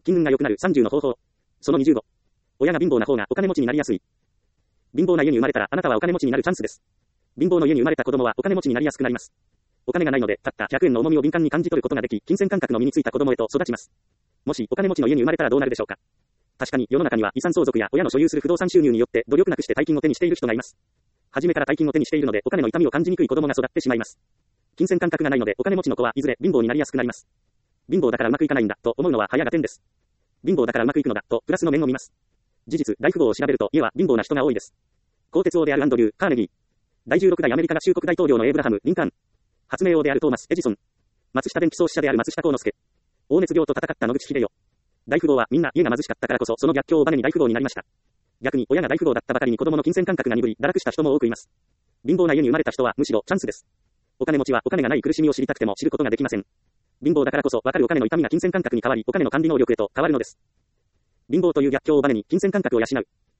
金運が良くなる30の方法。その25。親が貧乏な方がお金持ちになりやすい。貧乏な家に生まれたらあなたはお金持ちになるチャンスです。貧乏の家に生まれた子供はお金持ちになりやすくなります。お金がないので、たった100円の重みを敏感に感じ取ることができ、金銭感覚の身についた子供へと育ちます。もしお金持ちの家に生まれたらどうなるでしょうか。確かに世の中には遺産相続や親の所有する不動産収入によって努力なくして大金を手にしている人がいます。初めから大金を手にしているのでお金の痛みを感じにくい子供が育ってしまいます。金銭感覚がないのでお金持ちの子はいずれ貧乏になりやすくなります。貧乏だからうまくいかないんだと思うのは早が点です。貧乏だからうまくいくのだとプラスの面を見ます。事実、大富豪を調べると家は貧乏な人が多いです。鋼鉄王であるアンドリュー・カーネギー。第16代アメリカ合衆国大統領のエイブラハム・リンカーン。発明王であるトーマス・エジソン。松下電器創始者である松下幸之助。黄熱病と戦った野口英世。大富豪はみんな家が貧しかったからこそその逆境をバネに大富豪になりました。逆に親が大富豪だったばかりに子供の金銭感覚が鈍り堕落した人も多くいます。貧乏な家に生まれた人はむしろチャンスです。お金持ちはお金がない苦しみを知りたくても知ることができません。貧乏だからこそ分かるお金の痛みが金銭感覚に変わりお金の管理能力へと変わるのです。貧乏という逆境をバネに金銭感覚を養う。